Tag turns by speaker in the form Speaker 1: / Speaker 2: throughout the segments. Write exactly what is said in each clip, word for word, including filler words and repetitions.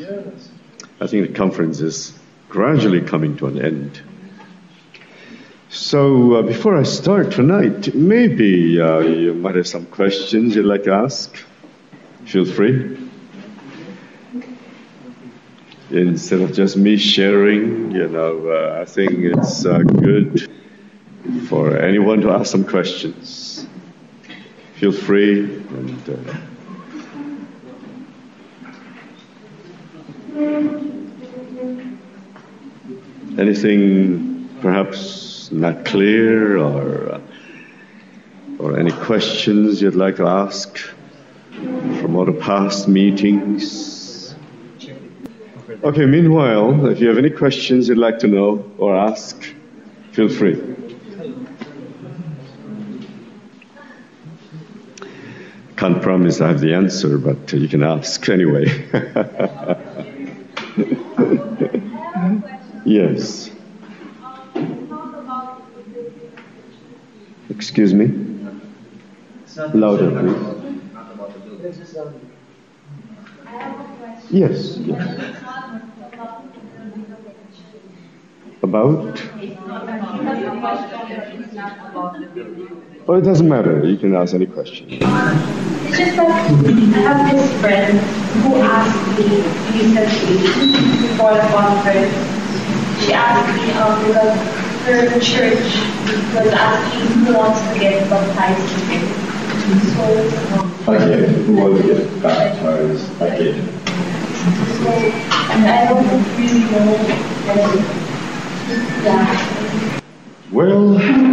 Speaker 1: I think the conference is gradually coming to an end. So uh, before I start tonight, maybe uh, you might have some questions you'd like to ask. Feel free. Instead of just me sharing, you know, uh, I think it's uh, good for anyone to ask some questions. Feel free. And, uh, anything perhaps not clear, or uh, or any questions you'd like to ask from all the past meetings? Okay, meanwhile, if you have any questions you'd like to know or ask, feel free. Can't promise I have the answer, but you can ask anyway. Yes. Excuse me? Louder, please. Yes, yes. About? Oh, it doesn't matter. You can ask any question.
Speaker 2: It's just that I have this friend who asked me recently before the conference. She asked me um, because her church was asking who wants to get baptized again. So, um,
Speaker 1: again, who wants to get baptized again?
Speaker 2: So, and I don't really know. Yeah.
Speaker 1: Well,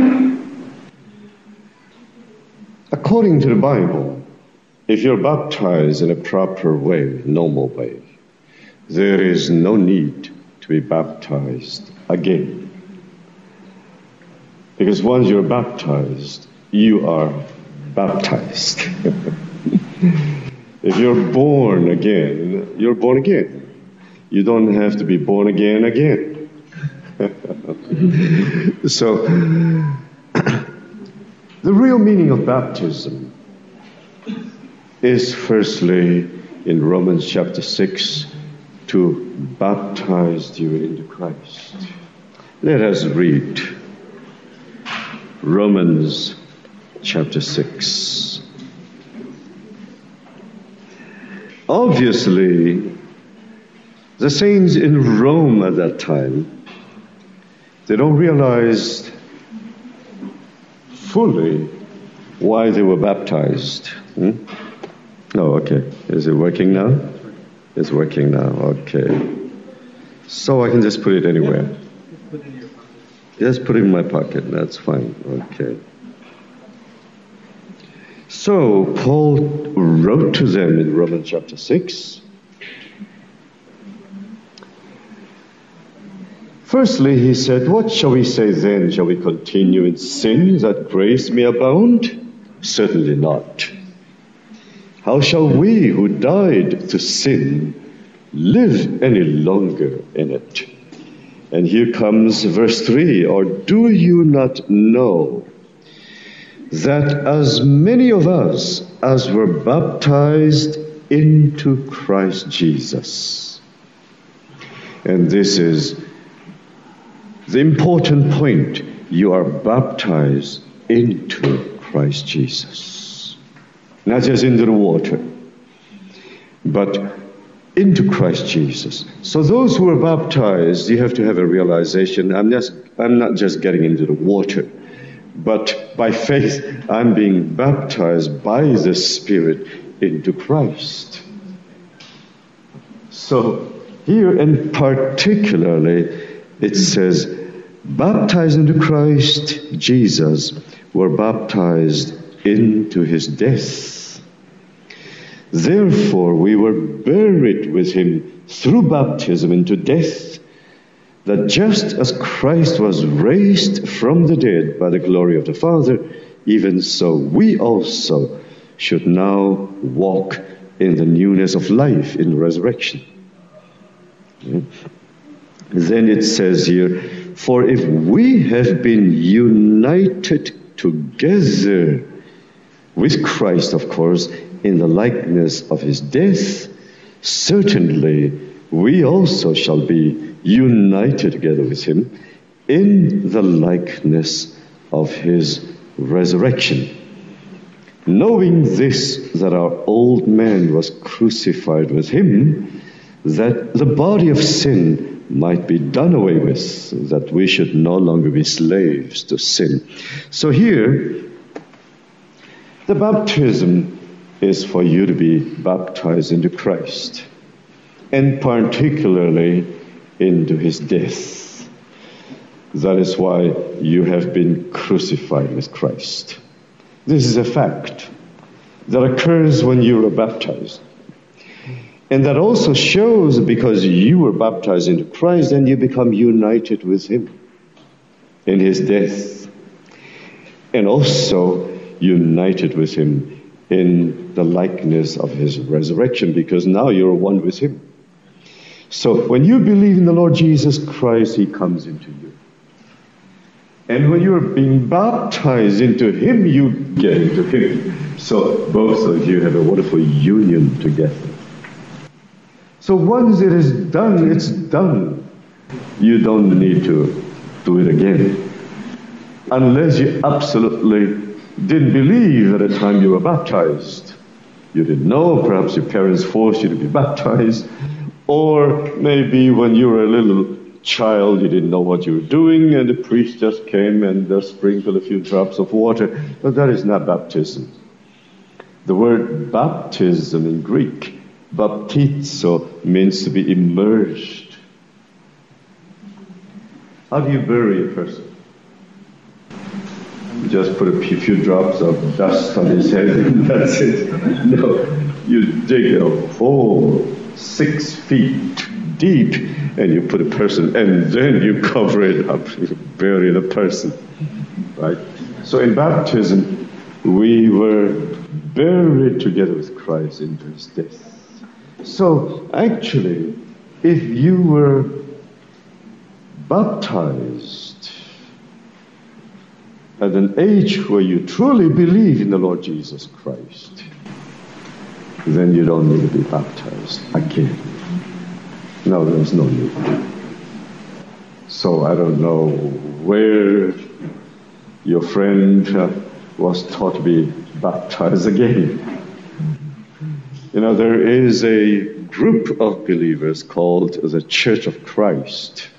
Speaker 1: according to the Bible, if you're baptized in a proper way, normal way, there is no need to be baptized again. Because once you're baptized, you are baptized. If you're born again, you're born again. You don't have to be born again again. So, the real meaning of baptism is firstly in Romans chapter six, to baptize you into Christ. Let us read Romans chapter six. Obviously, the saints in Rome at that time, they don't realize fully why they were baptized. Hmm? Oh, okay. Is it working now? It's working now. Okay. So I can just put it anywhere. Just put it in my pocket. That's fine. Okay. So Paul wrote to them in Romans chapter six. Firstly, he said, what shall we say then? Shall we continue in sin that grace may abound? Certainly not. How shall we who died to sin live any longer in it? And here comes verse three. Or do you not know that as many of us as were baptized into Christ Jesus? And this is the important point. You are baptized into Christ Jesus. Not just into the water, but into Christ Jesus. So those who are baptized, you have to have a realization, I'm just I'm not just getting into the water, but by faith I'm being baptized by the Spirit into Christ. So here and particularly it says, baptized into Christ Jesus, were baptized into his death. Therefore we were buried with him through baptism into death, that just as Christ was raised from the dead by the glory of the Father, even so we also should now walk in the newness of life in resurrection. Then it says here, for if we have been united together with Christ, of course, in the likeness of his death, certainly we also shall be united together with him in the likeness of his resurrection. Knowing this, that our old man was crucified with him, that the body of sin might be done away with, that we should no longer be slaves to sin. So here, the baptism is for you to be baptized into Christ, and particularly into his death. That is why you have been crucified with Christ. This is a fact that occurs when you are baptized. And that also shows, because you were baptized into Christ, and you become united with him in his death. And also united with him in the likeness of his resurrection, because now you're one with him. So when you believe in the Lord Jesus Christ, he comes into you. And when you're being baptized into him, you get into him. So both of you have a wonderful union together. So once it is done, it's done. You don't need to do it again. Unless you absolutely didn't believe at the time you were baptized. You didn't know, perhaps your parents forced you to be baptized. Or maybe when you were a little child, you didn't know what you were doing, and the priest just came and uh, sprinkled a few drops of water. But that is not baptism. The word baptism in Greek, baptizo, means to be immersed. How do you bury a person? You just put a few drops of dust on his head and that's it. No, you dig a hole six feet deep and you put a person, and then you cover it up, you bury the person, right? So in baptism, we were buried together with Christ into his death. So actually, if you were baptized at an age where you truly believe in the Lord Jesus Christ, then you don't need to be baptized again. No, there's no need. So I don't know where your friend uh, was taught to be baptized again. You know, there is a group of believers called the Church of Christ.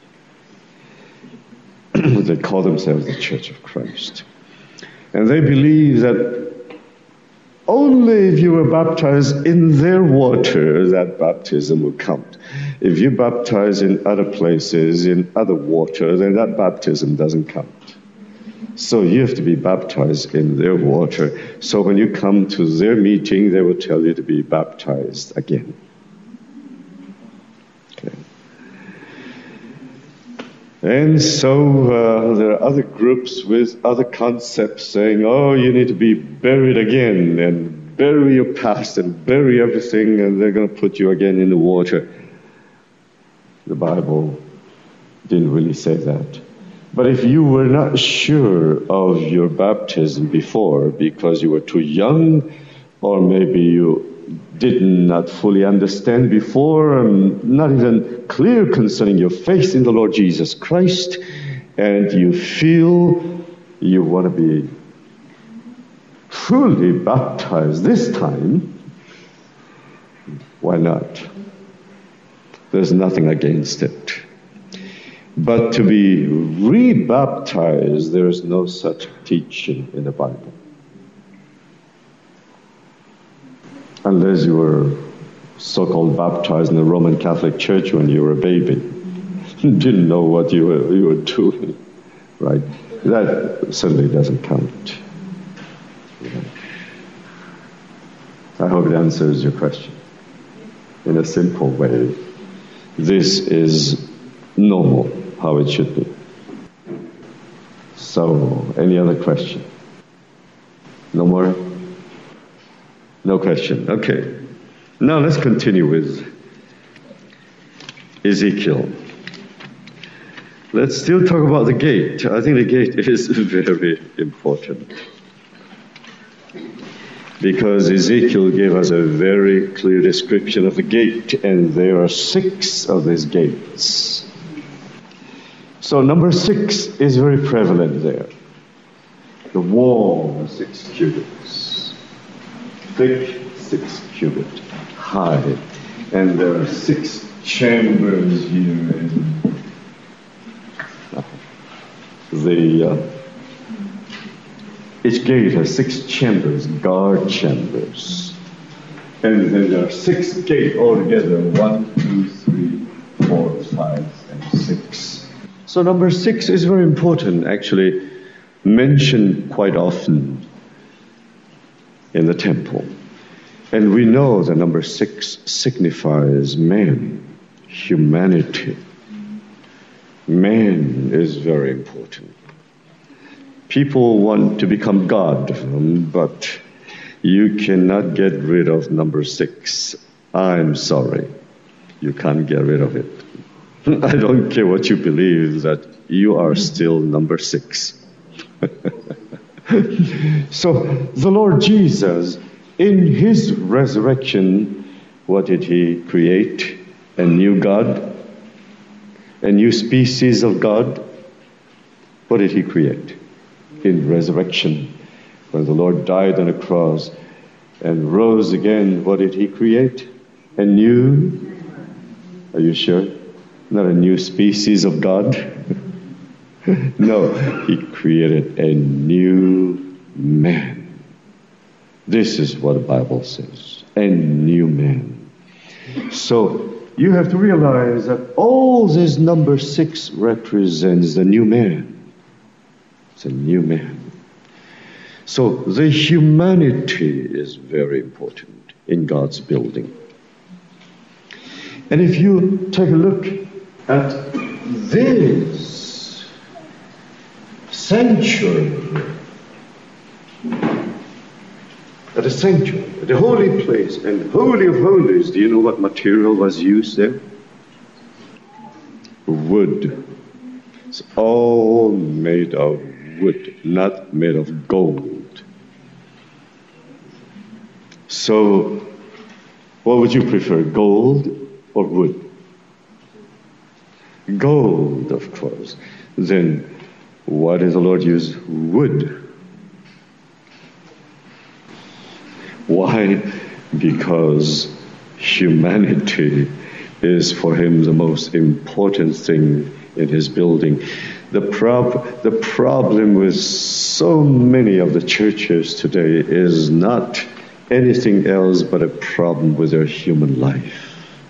Speaker 1: They call themselves the Church of Christ. And they believe that only if you were baptized in their water, that baptism will count. If you baptize in other places, in other water, then that baptism doesn't count. So you have to be baptized in their water. So when you come to their meeting, they will tell you to be baptized again. Okay. And so uh, there are other groups with other concepts saying, oh, you need to be buried again and bury your past and bury everything, and they're going to put you again in the water. The Bible didn't really say that. But if you were not sure of your baptism before because you were too young, or maybe you did not fully understand before, and not even clear concerning your faith in the Lord Jesus Christ, and you feel you want to be truly baptized this time, why not? There's nothing against it. But to be rebaptized, there is no such teaching in the Bible. Unless you were so-called baptized in the Roman Catholic Church when you were a baby. Didn't know what you were, you were doing, right? That certainly doesn't count. I hope it answers your question in a simple way. This is normal, how it should be. So, any other question? No more? No question. Okay. Now let's continue with Ezekiel. Let's still talk about the gate. I think the gate is very important. because Ezekiel gave us a very clear description of the gate, and there are six of these gates. So number six is very prevalent there. The wall is six cubits, thick, six cubits, high, and there are six chambers here in the uh, each gate has six chambers, guard chambers. And then there are six gates altogether, one, two, three, four, five, and six. So number six is very important, actually mentioned quite often in the temple. And we know the number six signifies man, humanity. Man is very important. People want to become God, but you cannot get rid of number six. I'm sorry. You can't get rid of it. I don't care what you believe, that you are still number six. So the Lord Jesus, in his resurrection, what did he create? A new God? A new species of God? What did he create? In resurrection, when the Lord died on a cross and rose again, what did he create? A new, are you sure? Not a new species of God? No, he created a new man. This is what the Bible says, a new man. So you have to realize that all this number six represents the new man. It's a new man. So the humanity is very important in God's building. And if you take a look at this sanctuary, at the sanctuary, at the holy place, and Holy of Holies, do you know what material was used there? Wood. It's all made of wood, not made of gold. So, what would you prefer, gold or wood? Gold, of course. Then, why does the Lord use wood? Why? Because humanity is for him the most important thing in his building. The, prob- the problem with so many of the churches today is not anything else but a problem with their human life.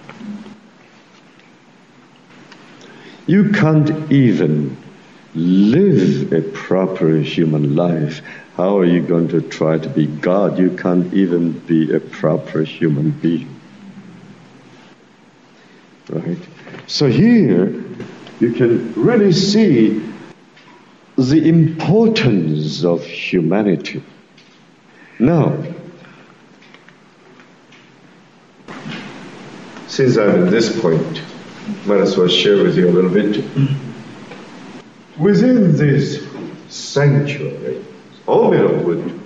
Speaker 1: You can't even live a proper human life. How are you going to try to be God? You can't even be a proper human being. Right? So here, you can really see the importance of humanity. Now, since I'm at this point, might as well share with you a little bit. Within this sanctuary, all made of wood,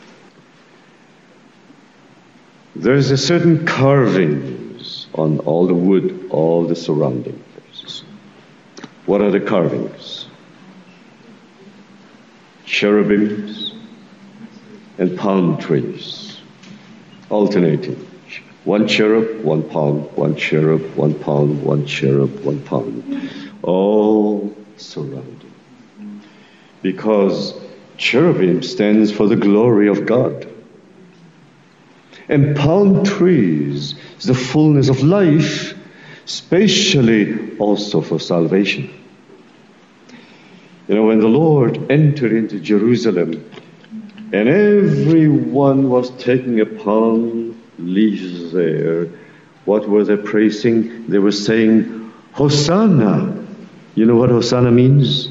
Speaker 1: there's a certain carvings on all the wood, all the surrounding places. What are the carvings? Cherubims and palm trees, alternating. One cherub, one palm, one cherub, one palm, one cherub, one palm. All surrounding. Because cherubim stands for the glory of God. And palm trees is the fullness of life, especially also for salvation. You know, when the Lord entered into Jerusalem, and everyone was taking a palm leaf there, what were they praising? They were saying, Hosanna. You know what Hosanna means?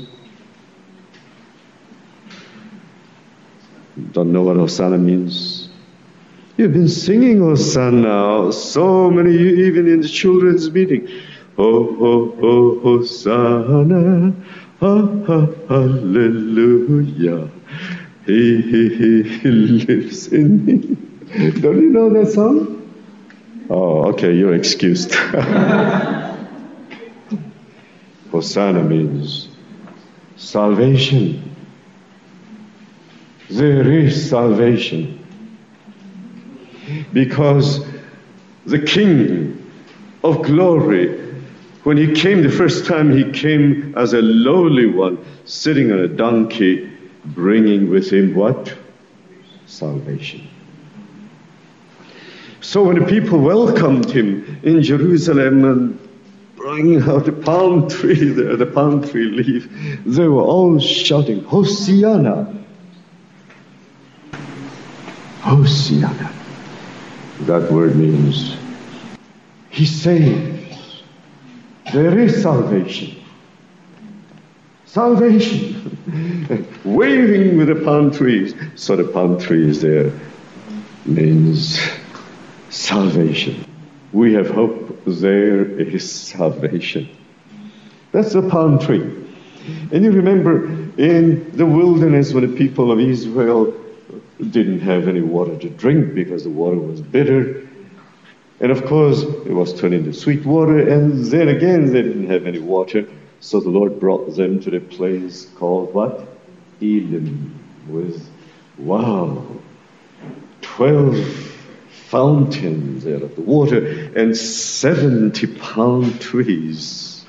Speaker 1: Don't know what Hosanna means? You've been singing Hosanna so many, even in the children's meeting. Oh, oh, oh, Hosanna, ha, ha, hallelujah. He, he, he, he lives in me. Don't you know that song? Oh, okay, you're excused. Hosanna means salvation. There is salvation. Because the King of glory, when he came the first time, he came as a lowly one, sitting on a donkey, bringing with him what? Salvation. So when the people welcomed him in Jerusalem and bringing out the palm tree there, the palm tree leaf, they were all shouting, Hosanna! Hosanna. That word means he saves. There is salvation. Salvation. Waving with the palm trees. So the palm trees there means salvation. We have hope. There is salvation. That's the palm tree. And you remember in the wilderness when the people of Israel didn't have any water to drink because the water was bitter. And of course, it was turned into sweet water. And then again, they didn't have any water. So the Lord brought them to the place called what? Elim. With, wow, twelve fountains out of the water and seventy palm trees.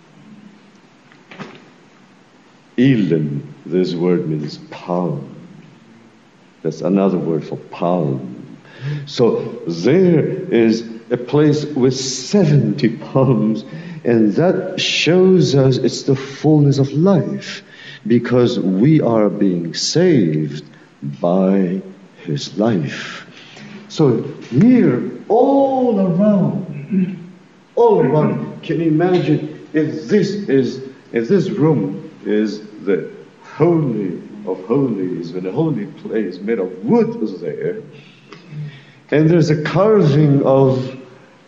Speaker 1: Elim, this word means palm. That's another word for palm. So there is a place with seventy palms, and that shows us it's the fullness of life, because we are being saved by his life. So here, all around, all around, can you imagine if this is, if this room is the holy of holies, when a holy place made of wood was there, and there's a carving of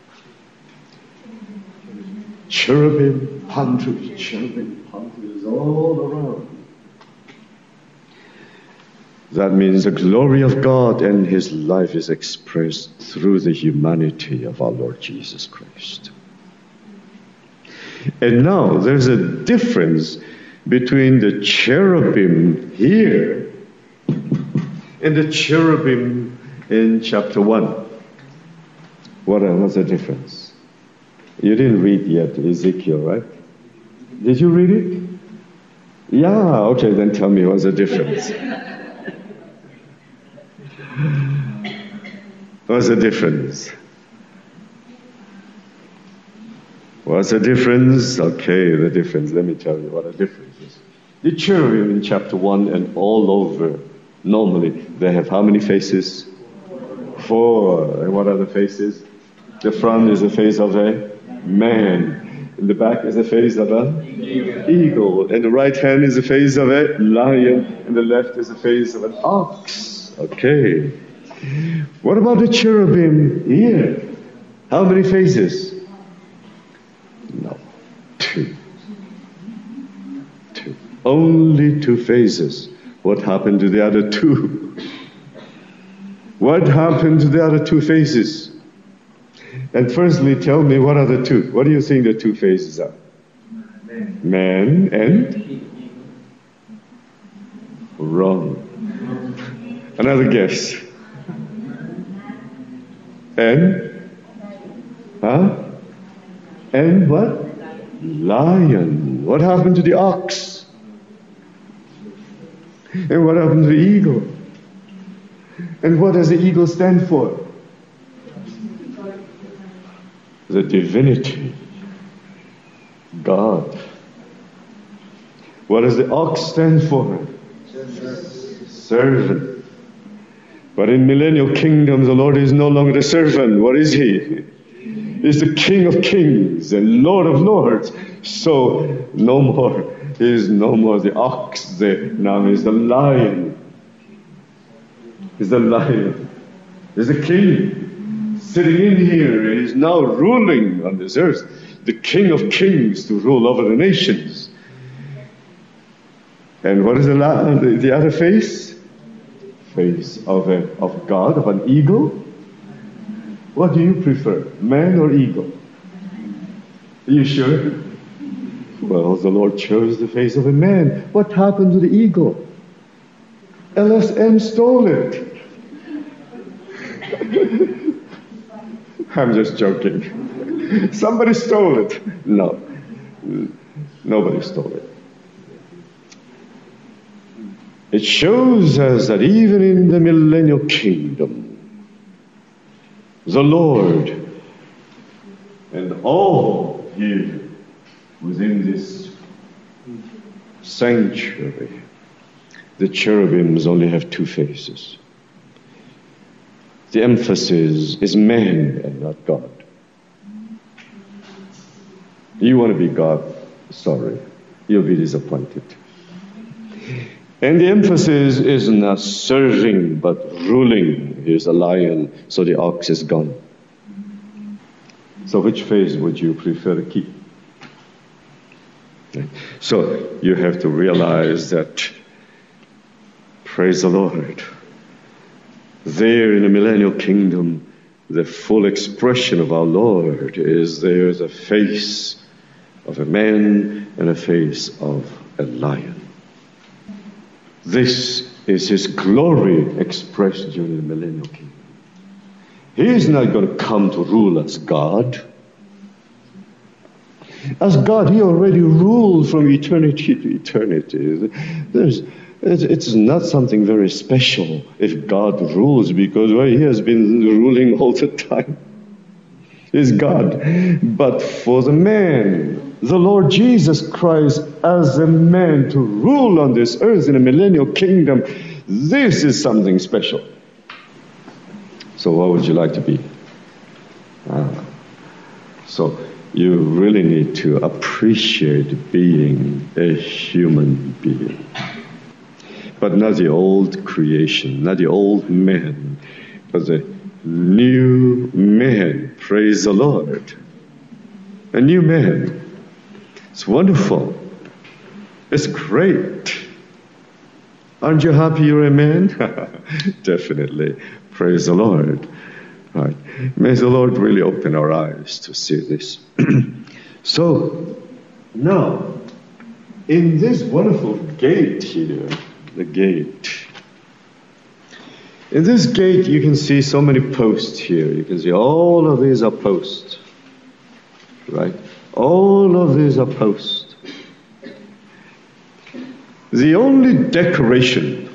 Speaker 1: cherubim, palm trees, cherubim, palm trees all around. That means the glory of God and his life is expressed through the humanity of our Lord Jesus Christ. And now there's a difference between the cherubim here and the cherubim in chapter one. What was the difference? You didn't read yet Ezekiel, right? Did you read it? Yeah, okay, then tell me what's the difference. What's the difference? What's the difference? Okay, the difference. Let me tell you what the difference is. The cherubim in chapter one and all over, normally, they have how many faces? Four. And what are the faces? The front is the face of a man. In the back is the face of an eagle. eagle. And the right hand is the face of a lion. And the left is the face of an ox. Okay. What about the cherubim here? How many faces? No. Two. Two. Only two faces. What happened to the other two? What happened to the other two faces? And firstly, tell me, what are the two? What do you think the two faces are? Man, Man and? Wrong. Another guess. And? Huh? And what? Lion. What happened to the ox? And what happened to the eagle? And what does the eagle stand for? The divinity. God. What does the ox stand for? Servant. But in millennial kingdoms, the Lord is no longer the servant. What is he? He's the King of kings and Lord of lords. So no more. He is no more the ox. The, now he's the lion. He's the lion. He's the king. Sitting in here, he's now ruling on this earth. The King of kings to rule over the nations. And what is the, the, the other face? face of, a, of God, of an eagle? What do you prefer, man or eagle? Are you sure? Well, the Lord chose the face of a man. What happened to the eagle? L S M stole it. I'm just joking. Somebody stole it. No, nobody stole it. It shows us that even in the millennial kingdom, the Lord and all here within this sanctuary, the cherubims only have two faces. The emphasis is man and not God. You want to be God? Sorry, you'll be disappointed. And the emphasis is not serving but ruling. Here's a lion, so the ox is gone. So which face would you prefer to keep? So you have to realize that, praise the Lord, there in the millennial kingdom, the full expression of our Lord is there the face of a man and a face of a lion. This is his glory expressed during the millennial kingdom. He is not going to come to rule as God. As God, he already ruled from eternity to eternity. There's, it's, it's not something very special if God rules, because well, he has been ruling all the time. He's God. But for the man, the Lord Jesus Christ as a man to rule on this earth in a millennial kingdom, this is something special. So what would you like to be? Ah. So you really need to appreciate being a human being. But not the old creation, not the old man, but the new man. Praise the Lord. A new man. It's wonderful. It's great. Aren't you happy you're a man? Definitely. Praise the Lord. Right. May the Lord really open our eyes to see this. So, now, in this wonderful gate here, the gate, in this gate you can see so many posts here. You can see all of these are posts. Right? All of these are posts. The only decoration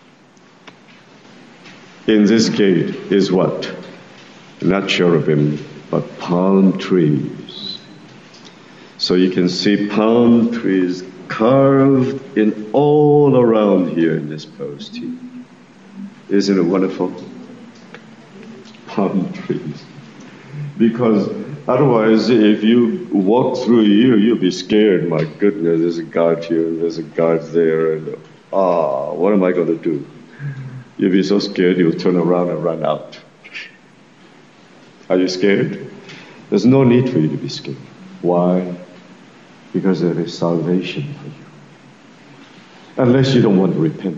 Speaker 1: in this gate is what? Not cherubim, but palm trees. So you can see palm trees carved in all around here in this post here. Isn't it wonderful? Palm trees. Because otherwise, if you walk through here, you'll be scared. My goodness, there's a guard here, and there's a guard there, and ah, what am I going to do? You'll be so scared, you'll turn around and run out. Are you scared? There's no need for you to be scared. Why? Because there is salvation for you. Unless you don't want to repent.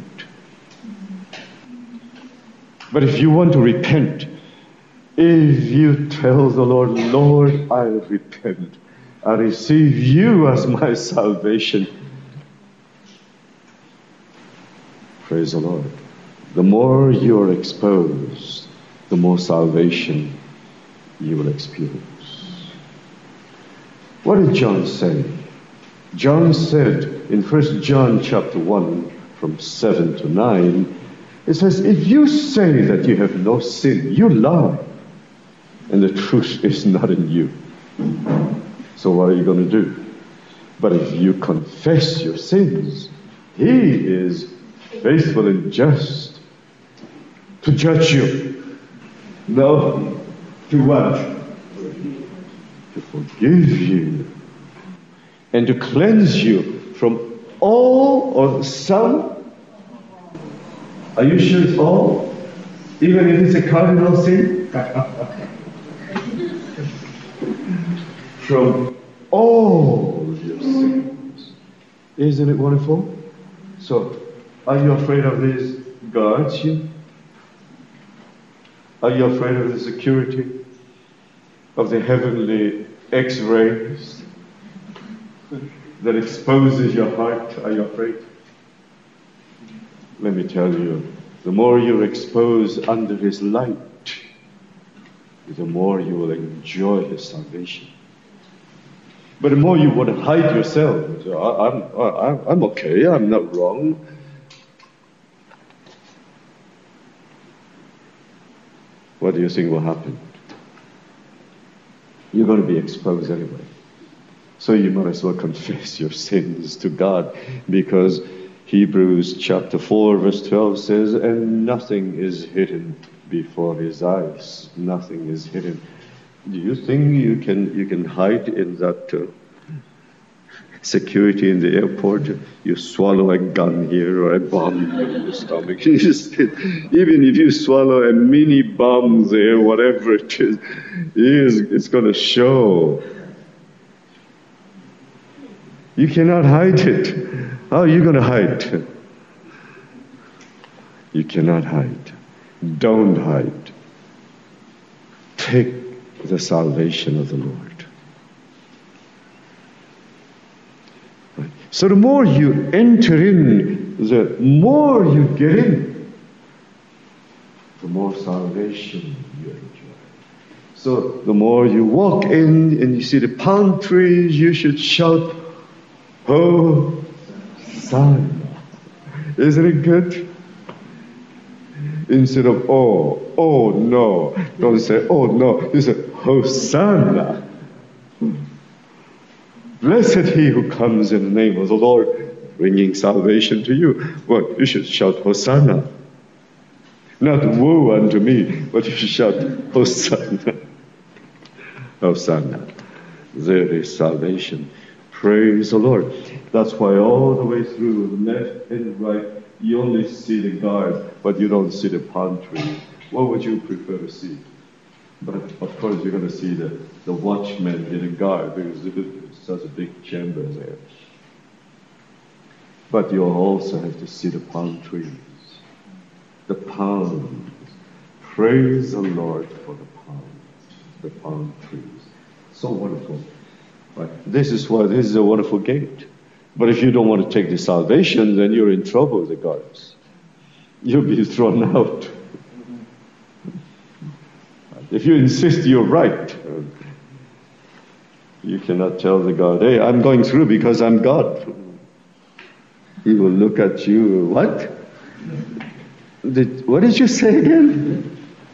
Speaker 1: But if you want to repent, if you tell the Lord, Lord, I repent, I receive you as my salvation, praise the Lord. The more you are exposed, the more salvation you will experience. What did John say? John said in First John chapter one, from seven to nine, it says, if you say that you have no sin, you lie, and the truth is not in you. So what are you going to do? But if you confess your sins, he is faithful and just to judge you. No, to what? To forgive you and to cleanse you from all or some. Are you sure it's all? Even if it's a cardinal sin? From all your sins. Isn't it wonderful? So, are you afraid of these guards here? Are you afraid of the security of the heavenly X-rays that exposes your heart? Are you afraid? Let me tell you, the more you're exposed under His light, the more you will enjoy His salvation. But the more you want to hide yourself, I'm, I'm, I'm okay, I'm not wrong. What do you think will happen? You're going to be exposed anyway. So you might as well confess your sins to God, because Hebrews chapter four verse twelve says, and nothing is hidden before His eyes. Nothing is hidden. Do you think you can you can hide in that uh, security in the airport? You swallow a gun here or a bomb in your stomach. You just, even if you swallow a mini bomb there, whatever it is, it's going to show. You cannot hide it. How are you going to hide? You cannot hide. Don't hide. Take the salvation of the Lord. Right. So the more you enter in, the more you get in, the more salvation you enjoy. So the more you walk in and you see the palm trees, you should shout, Hosanna. Isn't it good? Instead of, oh, oh no. Don't say, oh no. You say, Hosanna. Blessed he who comes in the name of the Lord, bringing salvation to you. Well, you should shout, Hosanna. Not woe unto me, but you should shout, Hosanna. Hosanna. There is salvation. Praise the Lord. That's why all the way through, left and right, you only see the guards, but you don't see the palm tree. What would you prefer to see? But of course, you're going to see the, the watchman in the guard, because it's such a big chamber there. But you also have to see the palm trees. The palms. Praise the Lord for the palms. The palm trees. So wonderful. Right. This is why this is a wonderful gate. But if you don't want to take the salvation, then you're in trouble with the guards. You'll be thrown out. If you insist you're right, you cannot tell the guard, hey, I'm going through because I'm God. He will look at you, what? Did, what did you say again?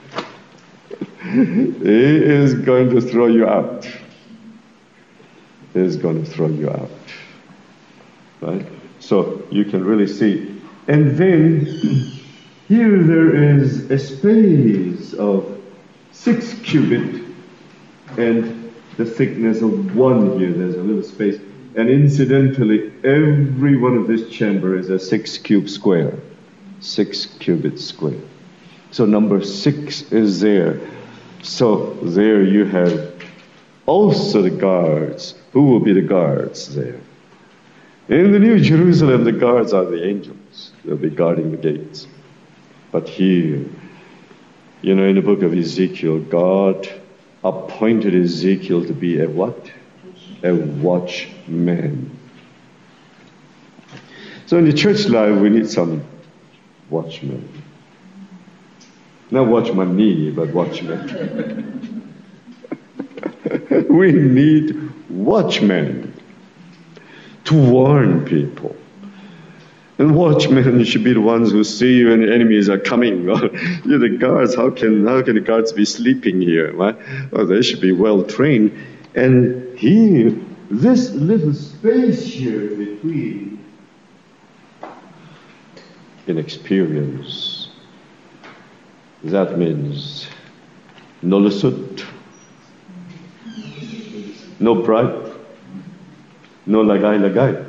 Speaker 1: He is going to throw you out. He is going to throw you out. Right? So you can really see. And then here there is a space of six cubit and the thickness of one here. There's a little space. And incidentally, every one of this chamber is a six cube square. Six cubit square. So number six is there. So there you have also the guards. Who will be the guards there? In the New Jerusalem, the guards are the angels. They'll be guarding the gates. But here, you know, in the book of Ezekiel, God appointed Ezekiel to be a what? A watchman. So in the church life, we need some watchmen. Not watchman-y, but watchmen. We need watchmen to warn people. And watchmen should be the ones who see you and the enemies are coming. You're the guards. How can how can the guards be sleeping here? Right? Oh, they should be well trained. And here, this little space here between inexperience, that means no lusut, no bribe, no lagay lagay.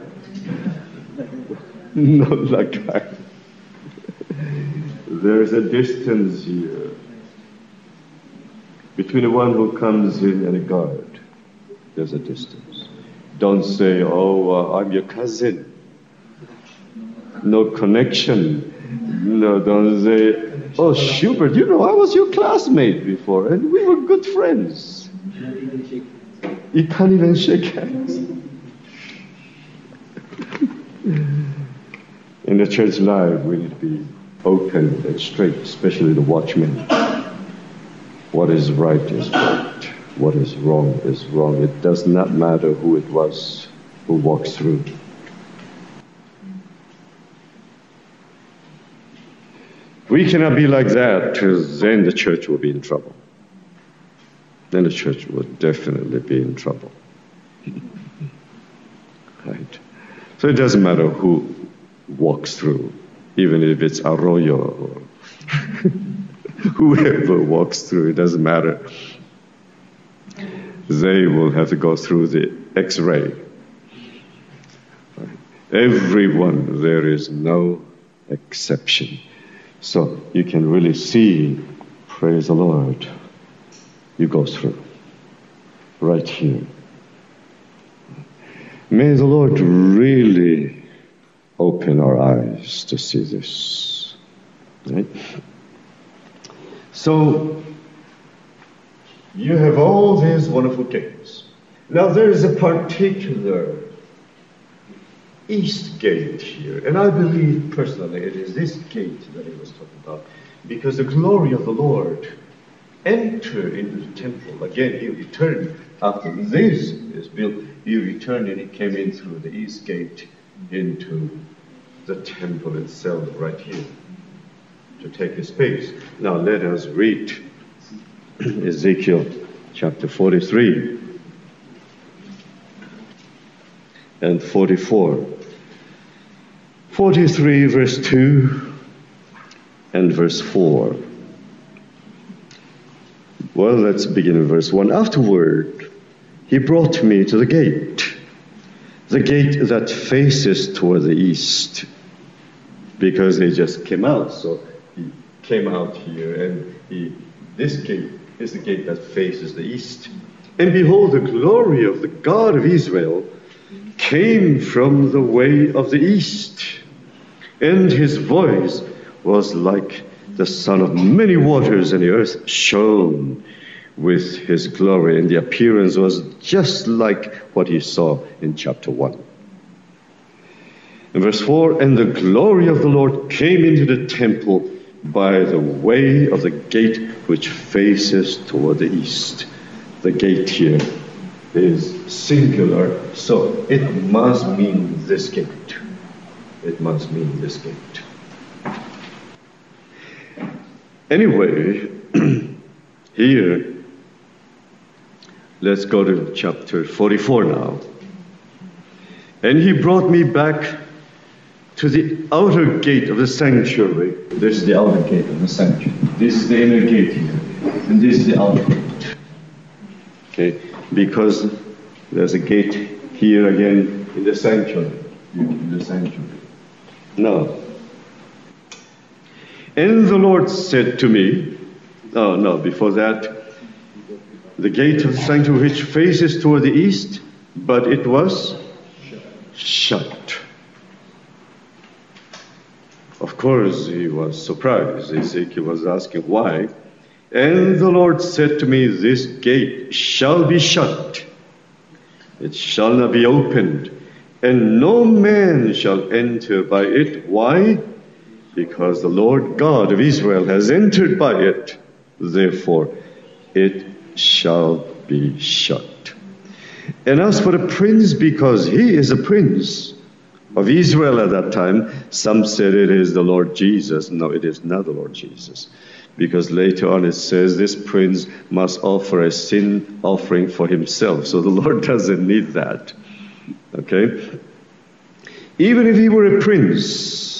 Speaker 1: No lagay. There's a distance here between the one who comes in and a guard. There's a distance. Don't say, oh, uh, I'm your cousin. No connection. No, don't say, Oh, Schubert, you know, I was your classmate before, and we were good friends. You can't even shake hands. In the church life, we need to be open and straight, especially the watchmen. What is right is right. What is wrong is wrong. It does not matter who it was who walks through. We cannot be like that, because then the church will be in trouble. Then the church will definitely be in trouble. Right? So it doesn't matter who walks through, even if it's Arroyo or whoever walks through, it doesn't matter. They will have to go through the X-ray. Right? Everyone, there is no exception. So you can really see, praise the Lord, you go through right here. May the Lord really open our eyes to see this. Right? So you have all these wonderful gates. Now there is a particular east gate here, and I believe personally it is this gate that he was talking about, because the glory of the Lord entered into the temple. Again, he returned after this is built. He returned and he came in through the east gate into the temple itself right here to take his place. Now let us read Ezekiel chapter forty-three and forty-four. forty-three verse two and verse four. Well, let's begin in verse one. Afterward, he brought me to the gate, the gate that faces toward the east, because they just came out. So he came out here, and he, this gate is the gate that faces the east. And behold, the glory of the God of Israel came from the way of the east, and his voice was like the sound of many waters, and the earth shone with his glory, and the appearance was just like what he saw in chapter one. In verse four, and the glory of the Lord came into the temple by the way of the gate which faces toward the east. The gate here is singular, so it must mean this gate. It must mean this gate. Anyway, here, let's go to chapter forty-four now. And he brought me back to the outer gate of the sanctuary. This is the outer gate of the sanctuary. This is the inner gate here. And this is the outer gate. Okay, because there's a gate here again in the sanctuary. In the sanctuary. Now, and the Lord said to me, oh no, before that, the gate of the sanctuary which faces toward the east, but it was shut. Of course, he was surprised. Ezekiel was asking why. And the Lord said to me, this gate shall be shut. It shall not be opened, and no man shall enter by it. Why? Because the Lord God of Israel has entered by it. Therefore, it shall be shut. And as for the prince, because he is a prince of Israel at that time, some said it is the Lord Jesus. No, it is not the Lord Jesus. Because later on it says this prince must offer a sin offering for himself. So the Lord doesn't need that. Okay? Even if he were a prince,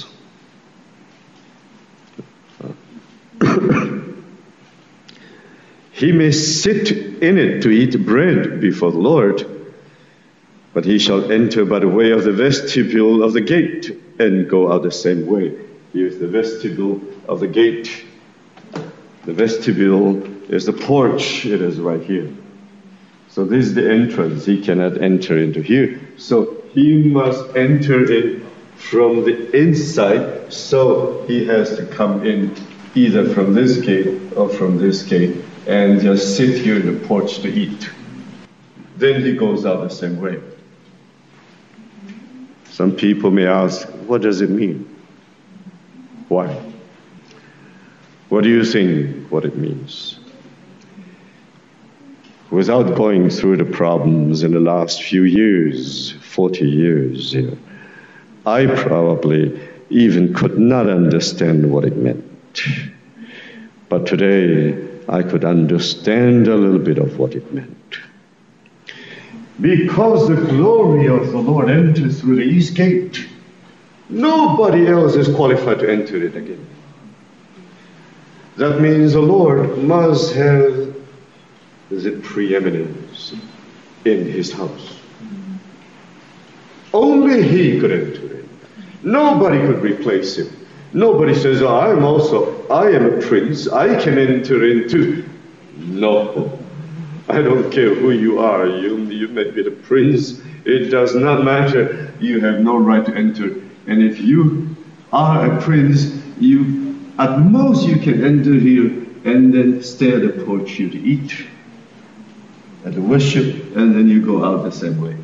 Speaker 1: he may sit in it to eat bread before the Lord, but he shall enter by the way of the vestibule of the gate and go out the same way. Here is the vestibule of the gate. The vestibule is the porch. It is right here. So this is the entrance. He cannot enter into here. So he must enter in from the inside. So he has to come in either from this gate or from this gate, and just sit here in the porch to eat. Then he goes out the same way. Some people may ask, what does it mean? Why? What do you think what it means? Without going through the problems in the last few years, forty years here, I probably even could not understand what it meant. But today, I could understand a little bit of what it meant. Because the glory of the Lord enters through the east gate, nobody else is qualified to enter it again. That means the Lord must have the preeminence in his house. Only he could enter it. Nobody could replace him. Nobody says, oh, I'm also, I am a prince, I can enter into. No. I don't care who you are. You, you may be the prince. It does not matter. You have no right to enter. And if you are a prince, you, at most you can enter here and then stay at the porch here to eat and to worship, and then you go out the same way.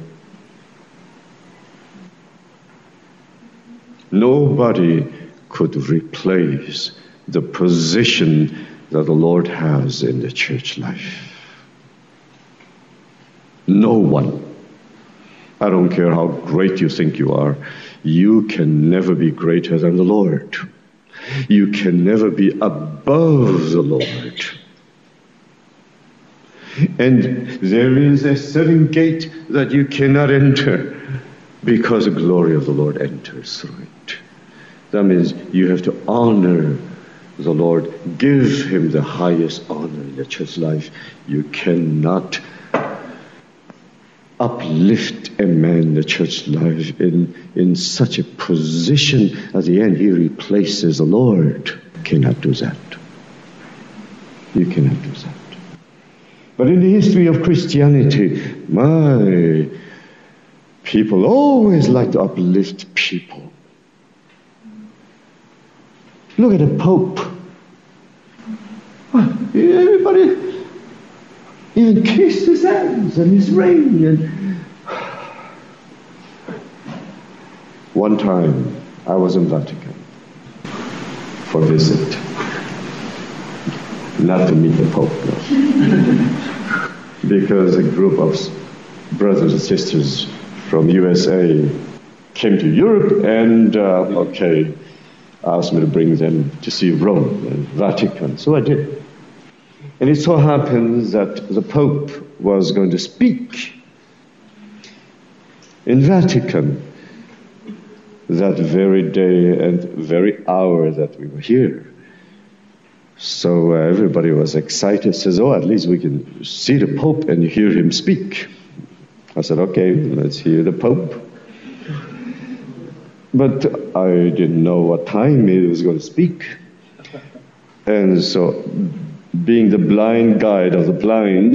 Speaker 1: Nobody could replace the position that the Lord has in the church life. No one. I don't care how great you think you are. You can never be greater than the Lord. You can never be above the Lord. And there is a certain gate that you cannot enter because the glory of the Lord enters through it. That means you have to honor the Lord. Give him the highest honor in the church life. You cannot uplift a man in the church life in, in such a position at the end he replaces the Lord. You cannot do that. You cannot do that. But in the history of Christianity, my people always like to uplift people. Look at the Pope. Everybody even kissed his hands and his ring. And one time, I was in Vatican for a visit. Not to meet the Pope, no. Because a group of brothers and sisters from U S A came to Europe and, uh, okay, asked me to bring them to see Rome and Vatican. So I did. And it so happens that the Pope was going to speak in Vatican that very day and very hour that we were here. So uh, everybody was excited, says, oh, at least we can see the Pope and hear him speak. I said, okay, let's hear the Pope. But I didn't know what time he was going to speak. And so, being the blind guide of the blind,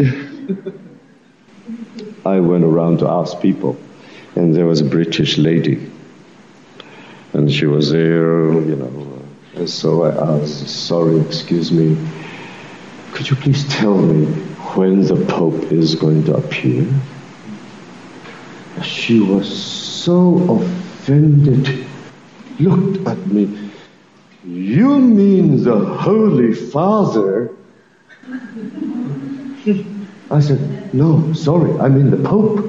Speaker 1: I went around to ask people. And there was a British lady. And she was there, you know. And so I asked, sorry, excuse me, could you please tell me when the Pope is going to appear? She was so offended, looked at me. You mean the Holy Father? I said, no, sorry, I mean the Pope.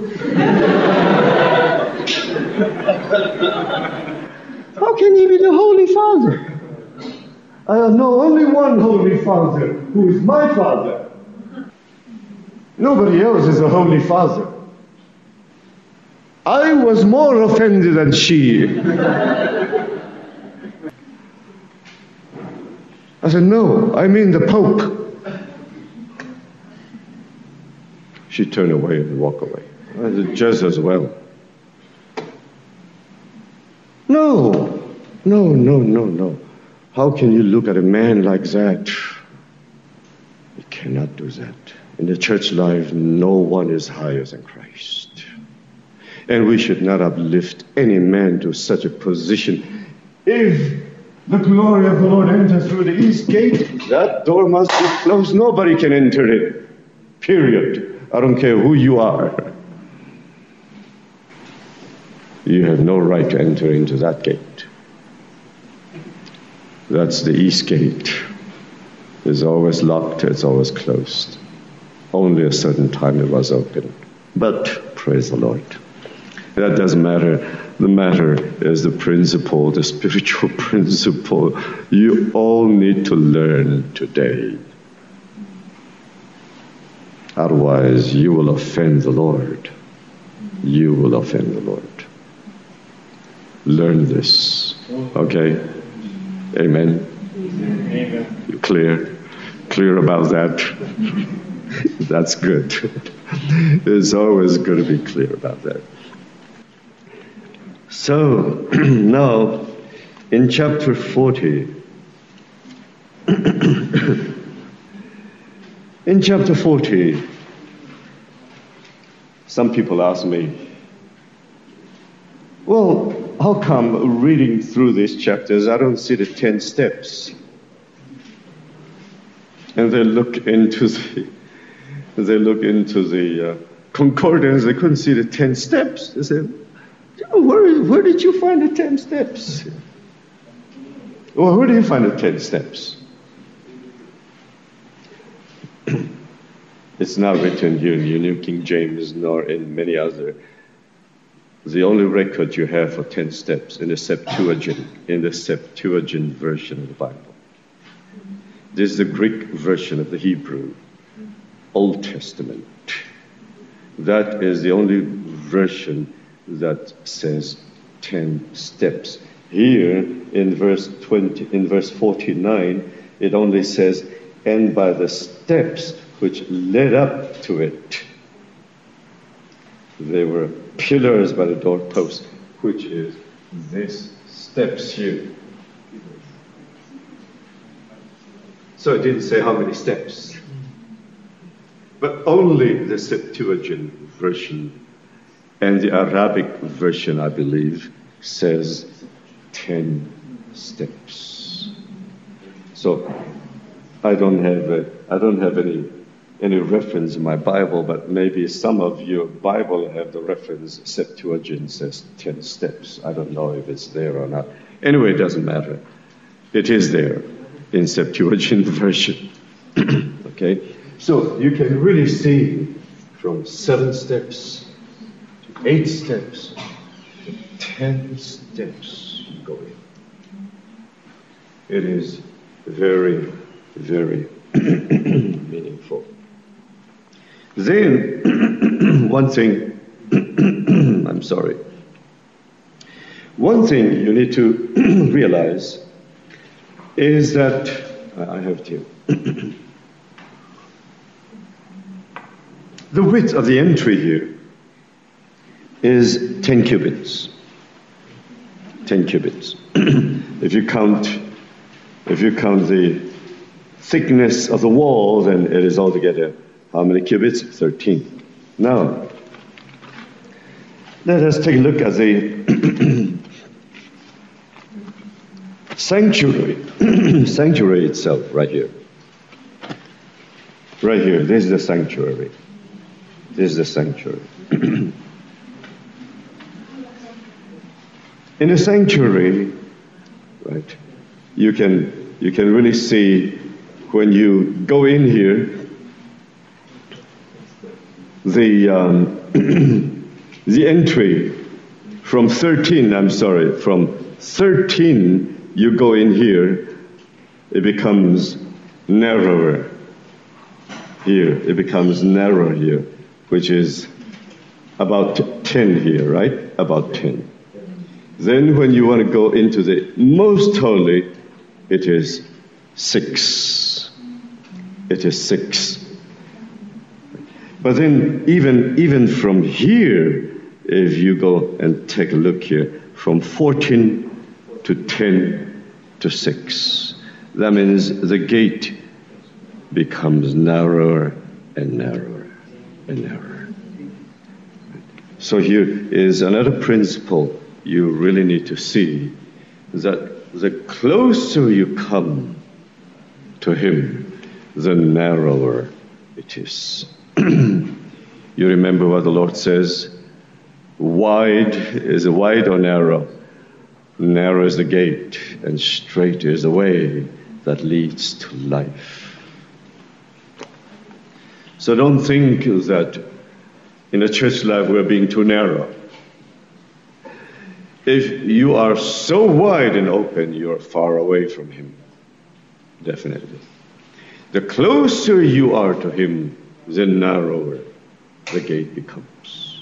Speaker 1: How can he be the Holy Father? I know only one Holy Father, who is my Father. Nobody else is a Holy Father. I was more offended than she. I said, no, I mean the Pope. She turned away and walked away. I said, just as well. No, no, no, no, no. How can you look at a man like that? You cannot do that. In the church life, no one is higher than Christ. And we should not uplift any man to such a position if The glory of the Lord enters through the east gate. That door must be closed. Nobody can enter it. Period. I don't care who you are. You have no right to enter into that gate. That's the east gate. It's always locked. It's always closed. Only a certain time it was open. But, praise the Lord. That doesn't matter. The matter is the principle, the spiritual principle you all need to learn today. Otherwise, you will offend the Lord. You will offend the Lord. Learn this. Okay? Amen? Amen. You clear? Clear about that? That's good. It's always good to be clear about that. So, now, in chapter forty, in chapter forty, some people ask me, well, how come reading through these chapters I don't see the ten steps? And they look into the, they look into the uh, concordance, they couldn't see the ten steps. They said, where, where did you find the ten steps? Well, where do you find the ten steps? It's not written here in the New King James nor in many other. The only record you have for ten steps in the Septuagint, in the Septuagint version of the Bible. This is the Greek version of the Hebrew, Old Testament. That is the only version that says ten steps. Here in verse twenty, in verse forty-nine, it only says, and by the steps which led up to it. There were pillars by the doorpost, which is this steps here. So it didn't say how many steps. But only the Septuagint version and the Arabic version, I believe, says ten steps. So I don't have a, I don't have any any reference in my Bible, but maybe some of your Bible have the reference Septuagint says ten steps. I don't know if it's there or not. Anyway, it doesn't matter. It is there in Septuagint version. Okay? So you can really see from seven steps to eight steps to ten steps going. It is very, very meaningful. Then, one thing, I'm sorry. One thing you need to realize is that, I have to, the width of the entry here is ten cubits. ten cubits. If you count, if you count the thickness of the wall, then it is altogether how many cubits? thirteen. Now, let us take a look at the sanctuary. Sanctuary itself, right here. Right here, this is the sanctuary. This is the sanctuary. In the sanctuary, right, you can you can really see when you go in here, the um, the entry from thirteen, I'm sorry, from thirteen you go in here, it becomes narrower here. It becomes narrower here, which is about ten here, right? About ten. Then when you want to go into the most holy, it is six. It is six. But then even, even from here, if you go and take a look here, from fourteen to ten to six, that means the gate becomes narrower and narrower and narrower. So here is another principle you really need to see, that the closer you come to him, the narrower it is. You remember what the Lord says? Wide is it wide or narrow? Narrow is the gate, and straight is the way that leads to life. So don't think that in a church life we're being too narrow. If you are so wide and open, you're far away from him. Definitely. The closer you are to him, the narrower the gate becomes.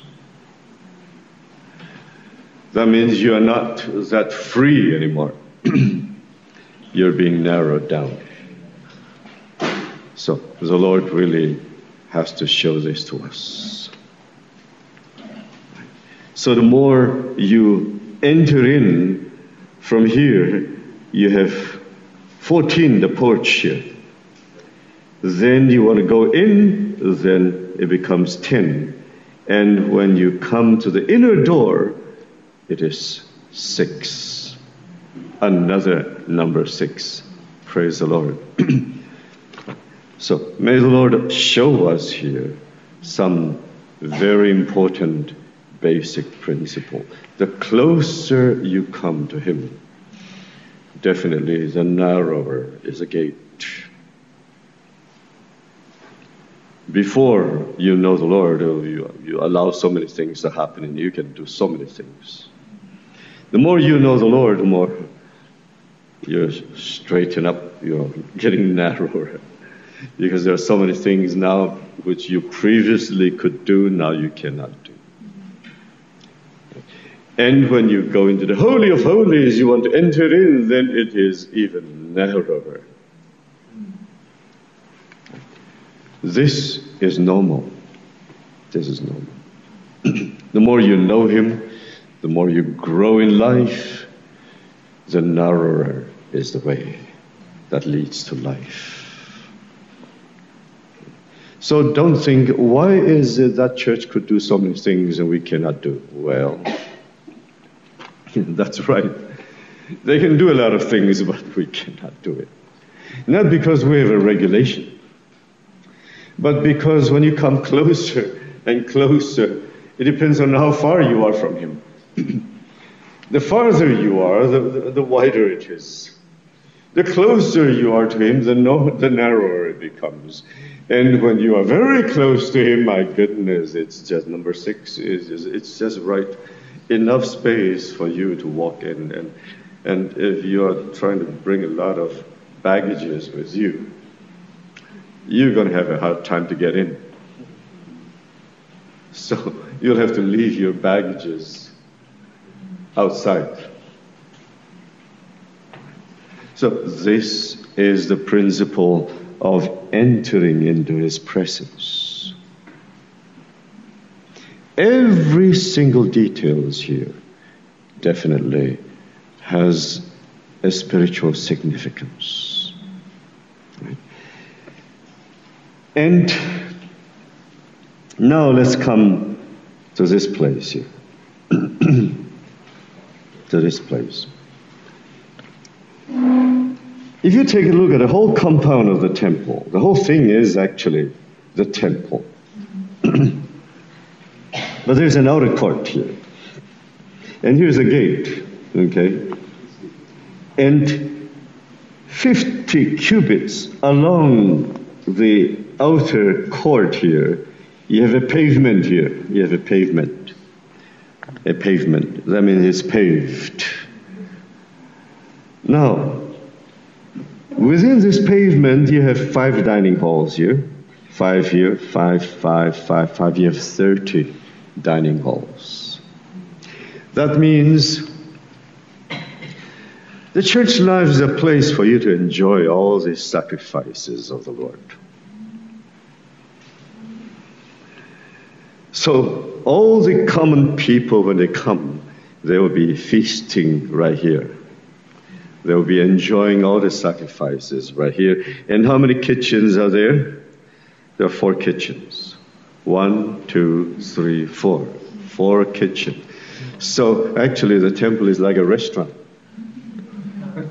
Speaker 1: That means you are not that free anymore. You're being narrowed down. So the Lord really has to show this to us. So the more you enter in from here, you have fourteen, the porch here. Then you want to go in, then it becomes ten. And when you come to the inner door, it is six. Another number six. Praise the Lord. So may the Lord show us here some very important basic principle. The closer you come to him, definitely the narrower is the gate. Before you know the Lord, you, you allow so many things to happen and you can do so many things. The more you know the Lord, the more you straighten up, you're getting narrower. Because there are so many things now which you previously could do, now you cannot do. And when you go into the Holy of Holies, you want to enter in, then it is even narrower. This is normal. This is normal. The more you know him, the more you grow in life, the narrower is the way that leads to life. So don't think, why is it that church could do so many things and we cannot do? Well, that's right. They can do a lot of things, but we cannot do it. Not because we have a regulation, but because when you come closer and closer, it depends on how far you are from him. The farther you are, the, the, the wider it is. The closer you are to him, the, no, the narrower it becomes. And when you are very close to him, my goodness, it's just number six. Is it's just right enough space for you to walk in. And, and if you are trying to bring a lot of baggages with you, you're going to have a hard time to get in. So you'll have to leave your baggages outside. So this is the principle of entering into his presence. Every single detail here definitely has a spiritual significance. Right? And now let's come to this place here. To this place. If you take a look at the whole compound of the temple, the whole thing is actually the temple. But there's an outer court here. And here's a gate, okay? And fifty cubits along the outer court here, you have a pavement here. You have a pavement. A pavement. That means it's paved. Now, within this pavement, you have five dining halls here. Five here, five, five, five, five. You have thirty dining halls. That means the church life is a place for you to enjoy all the sacrifices of the Lord. So all the common people, when they come, they will be feasting right here. They will be enjoying all the sacrifices right here. And how many kitchens are there? There are four kitchens. One, two, three, four. Four kitchens. So actually the temple is like a restaurant.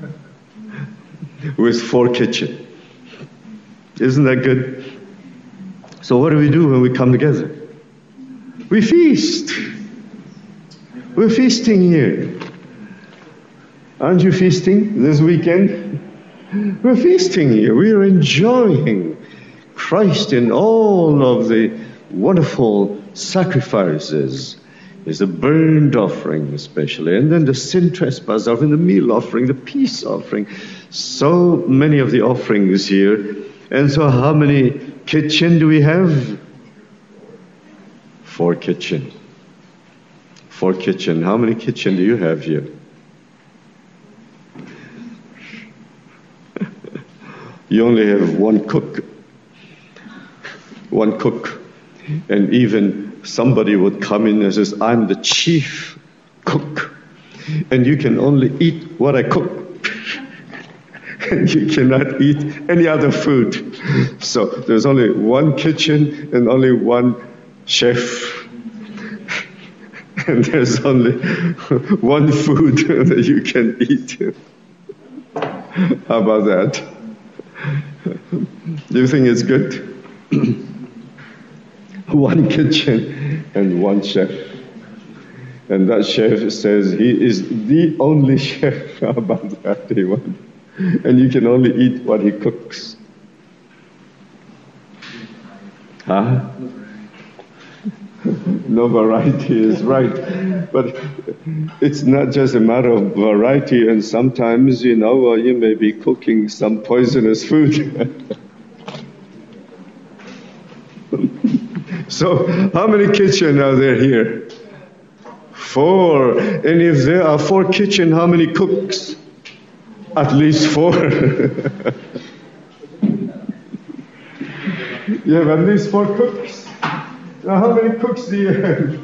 Speaker 1: with four kitchens. Isn't that good? So what do we do when we come together? We feast. We're feasting here. Aren't you feasting this weekend? We're feasting here. We are enjoying Christ in all of the wonderful sacrifices. There's a burnt offering especially, and then the sin trespass offering, the meal offering, the peace offering. So many of the offerings here. And so how many kitchen do we have? Four kitchen. Four kitchen. How many kitchen do you have here? You only have one cook. One cook. And even somebody would come in and says, I'm the chief cook. And you can only eat what I cook. And you cannot eat any other food. So there's only one kitchen and only one chef. And there's only one food that you can eat. How about that? Do you think it's good? One kitchen and one chef. And that chef says he is the only chef. How about that? And you can only eat what he cooks. Huh? No variety is right. But it's not just a matter of variety, and sometimes, you know, uh, you may be cooking some poisonous food. So, how many kitchen are there here? Four. And if there are four kitchen, how many cooks? At least four. You have at least four cooks. Now, how many cooks do you have?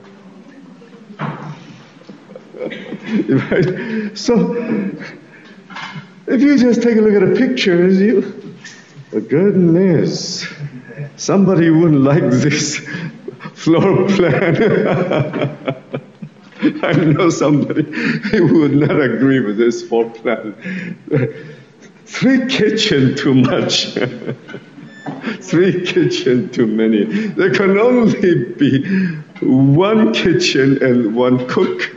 Speaker 1: Right? So, if you just take a look at the pictures, you, oh goodness, somebody wouldn't like this floor plan. I know somebody who would not agree with this floor plan. Three kitchen too much. Three kitchen too many. There can only be one kitchen and one cook.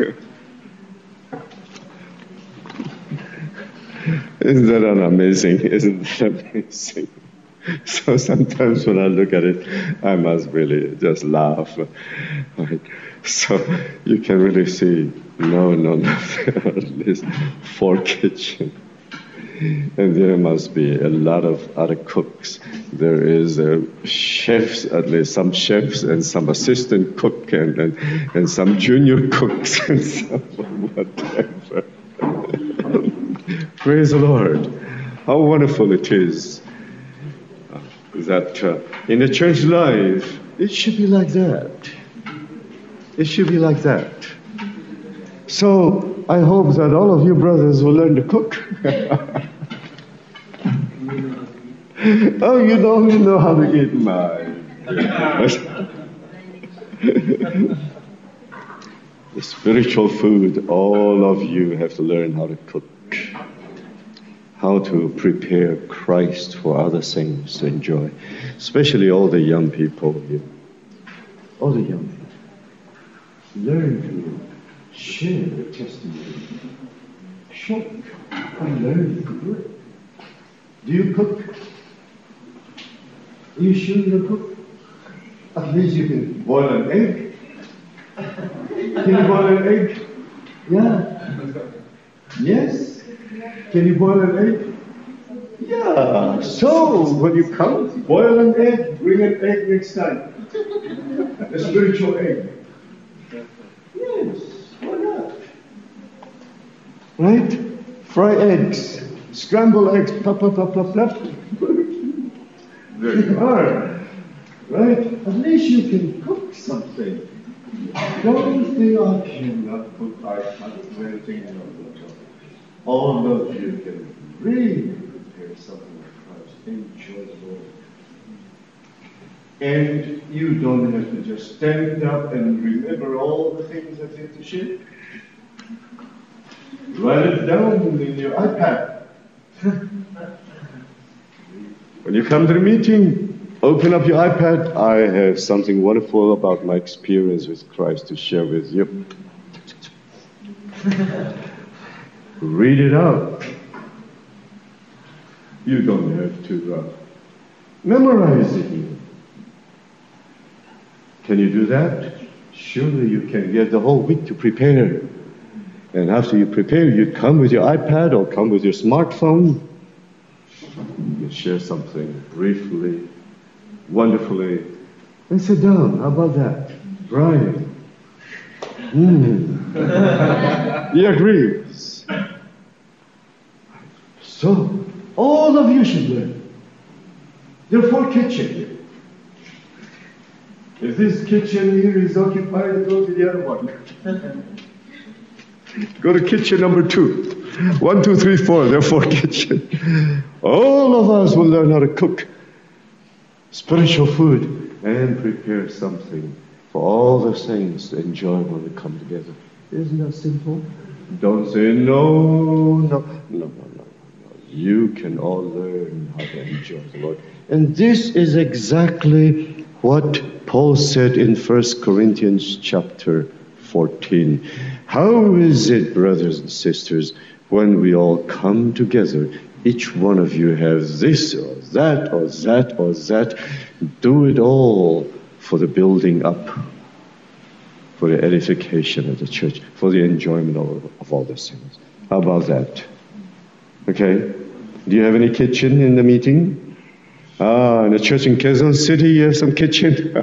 Speaker 1: Isn't that amazing? Isn't that amazing? So sometimes when I look at it, I must really just laugh. Right? So you can really see, no, no, no, at least four kitchen. And there must be a lot of other cooks. There is uh, chefs, at least some chefs, and some assistant cook, and, and, and some junior cooks, and some whatever. Praise the Lord. How wonderful it is uh, that uh, in the church life, it should be like that. It should be like that. So I hope that all of you brothers will learn to cook. Oh, you don't even know how to eat mine. The spiritual food, all of you have to learn how to cook. How to prepare Christ for other things to enjoy. Especially all the young people here. All the young people. Learn to share the testimony. Cook. I learned to do it. Do you cook? Are you sure you cook? At least you can boil an egg. Can you boil an egg? Yeah. Yes? Can you boil an egg? Yeah. So, when you come, boil an egg, bring an egg next time. A spiritual egg. Yes, why not? Right? Fry eggs, scramble eggs, plop, plop, plop, plop, plop. There you are. Right? At least you can cook something. Don't think I cannot cook, I can't do anything. All of you can really prepare something like Christ. Enjoy the Lord. And you don't have to just stand up and remember all the things that you have to share. Write it down in your iPad. When you come to the meeting, open up your iPad. I have something wonderful about my experience with Christ to share with you. Read it out. You don't have to uh, memorize it. Can you do that? Surely you can get the whole week to prepare. And after you prepare, you come with your iPad or come with your smartphone. You share something briefly, wonderfully, and sit down. How about that? Brian. Mm. He agrees. So, all of you should learn. Therefore, kitchen. If this kitchen here is occupied, go to the other one. Go to kitchen number two. One, two, three, four. Therefore, kitchen. All of us will learn how to cook spiritual food and prepare something for all the saints to enjoy when we come together. Isn't that simple? Don't say no, no, no, no, no, no. You can all learn how to enjoy the Lord. And this is exactly what Paul said in First Corinthians chapter fourteen. How is it, brothers and sisters, when we all come together, each one of you has this or that or that or that, do it all for the building up, for the edification of the church, for the enjoyment of, of all the saints. How about that? Okay? Do you have any kitchen in the meeting? Ah, in the church in Quezon City, you have some kitchen?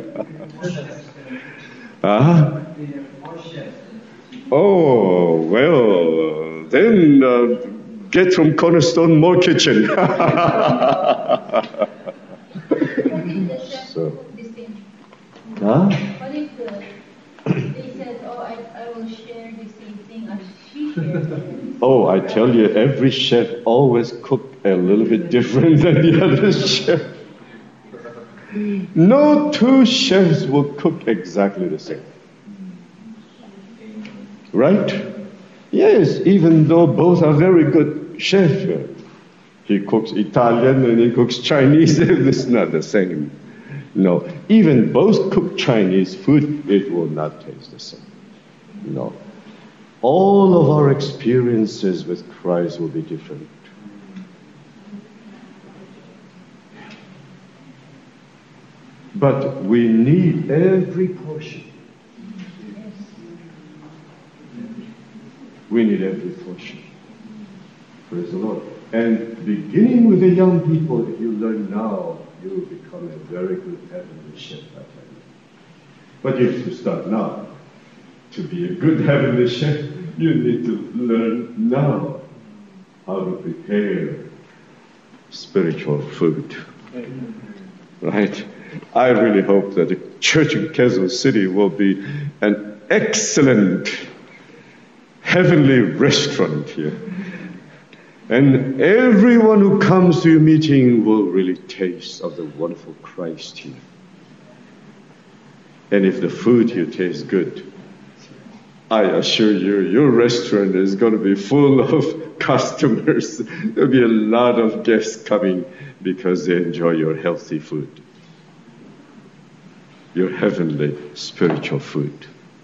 Speaker 1: Ah? Oh, well, then uh, get from Cornerstone more kitchen. So. Huh?
Speaker 3: What if the, they said, oh, I, I will share the same thing as she shared?
Speaker 1: Oh, I tell you, every chef always cook a little bit different than the other chef. No two chefs will cook exactly the same. Right? Yes, even though both are very good chefs. He cooks Italian and he cooks Chinese. It's not the same. No. Even both cook Chinese food, it will not taste the same. No. All of our experiences with Christ will be different. But we need every portion. We need every portion. Praise the Lord. And beginning with the young people, if you learn now, you will become a very good heavenly chef, I tell you. But you have to start now. To be a good heavenly chef, you need to learn now how to prepare spiritual food. Right? I really hope that the church in Quezon City will be an excellent heavenly restaurant here. And everyone who comes to your meeting will really taste of the wonderful Christ here. And if the food here tastes good, I assure you, your restaurant is going to be full of customers. There'll be a lot of guests coming because they enjoy your healthy food, your heavenly spiritual food.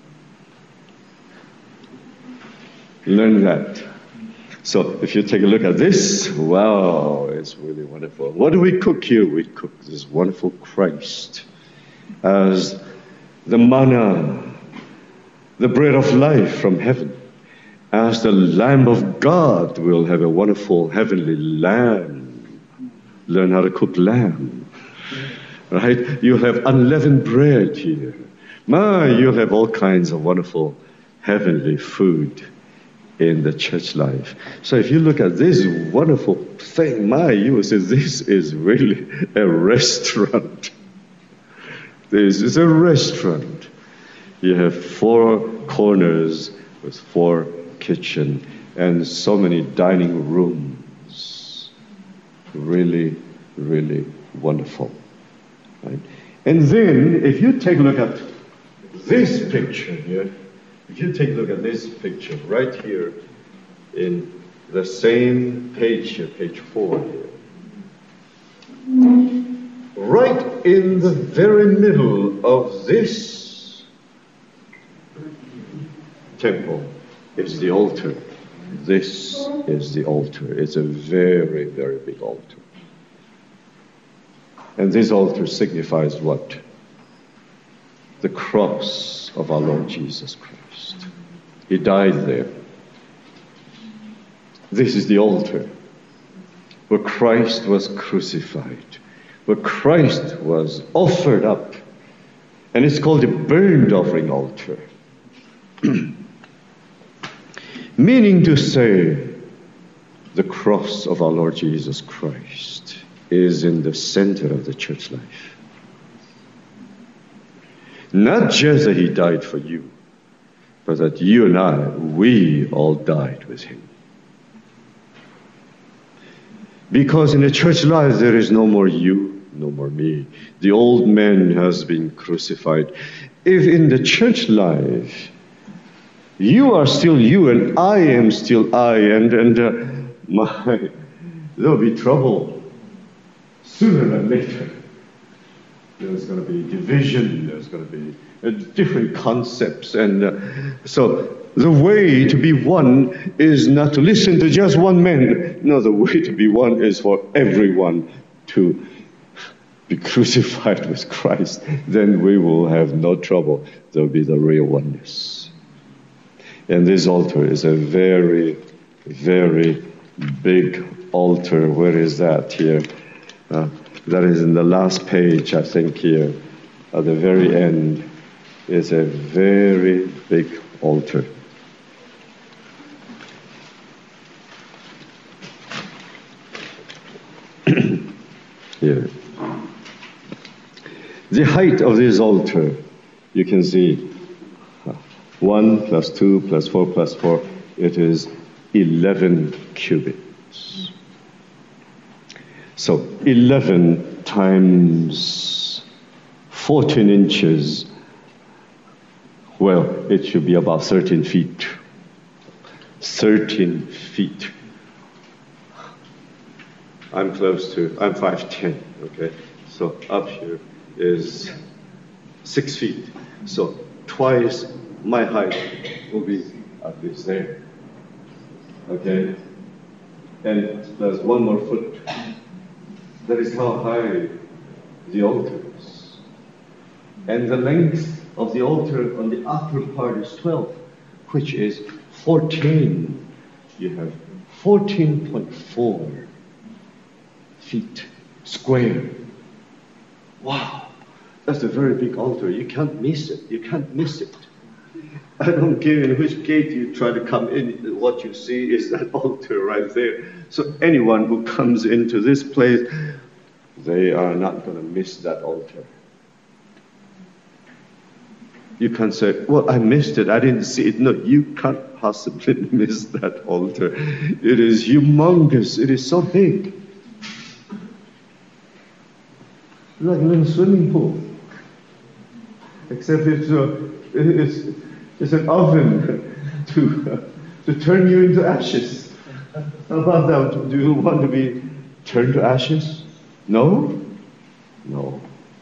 Speaker 1: Learn that. So if you take a look at this, wow, it's really wonderful. What do we cook here? We cook this wonderful Christ as the manna, the bread of life from heaven. As the Lamb of God, we'll have a wonderful heavenly lamb. Learn how to cook lamb. Right? You'll have unleavened bread here. My, you'll have all kinds of wonderful heavenly food in the church life. So if you look at this wonderful thing, my, you will say, this is really a restaurant. This is a restaurant. You have four corners with four kitchen and so many dining rooms. Really, really wonderful. Right? And then, if you take a look at this picture here, if you take a look at this picture right here in the same page here, page four here. right in the very middle of this temple is the altar. This is the altar. It's a very, very big altar. And this altar signifies what? The cross of our Lord Jesus Christ. He died there. This is the altar where Christ was crucified, where Christ was offered up. And it's called the burnt offering altar. Meaning to say, the cross of our Lord Jesus Christ is in the center of the church life. Not just that he died for you, but that you and I, we all died with him. Because in the church life there is no more you, no more me. The old man has been crucified. If in the church life you are still you and I am still I, and, and uh, my, there'll be trouble sooner than later. There's going to be division, there's going to be uh, different concepts. And uh, so the way to be one is not to listen to just one man. No, the way to be one is for everyone to be crucified with Christ. Then we will have no trouble. There'll be the real oneness. And this altar is a very, very big altar. Where is that here? Uh, that is in the last page, I think, here. At the very end is a very big altar. Here. The height of this altar, you can see, one plus two plus four plus four, it is eleven cubits. So eleven times fourteen inches, well, it should be about thirteen feet. thirteen feet. I'm close to, I'm five ten, okay? So up here is six feet. So twice my height will be at least there. Okay? And there's one more foot. That is how high the altar is. And the length of the altar on the upper part is twelve, which is fourteen. You have fourteen point four feet square. Wow, that's a very big altar. You can't miss it. You can't miss it. I don't care in which gate you try to come in, what you see is that altar right there. So anyone who comes into this place, they are not going to miss that altar. You can't say, well, I missed it, I didn't see it. No, you can't possibly miss that altar. It is humongous. It is so big. Like a little swimming pool. Except it's, uh, it's, it's an oven to, uh, to turn you into ashes. How about that? Do you want to be turned to ashes? No? No.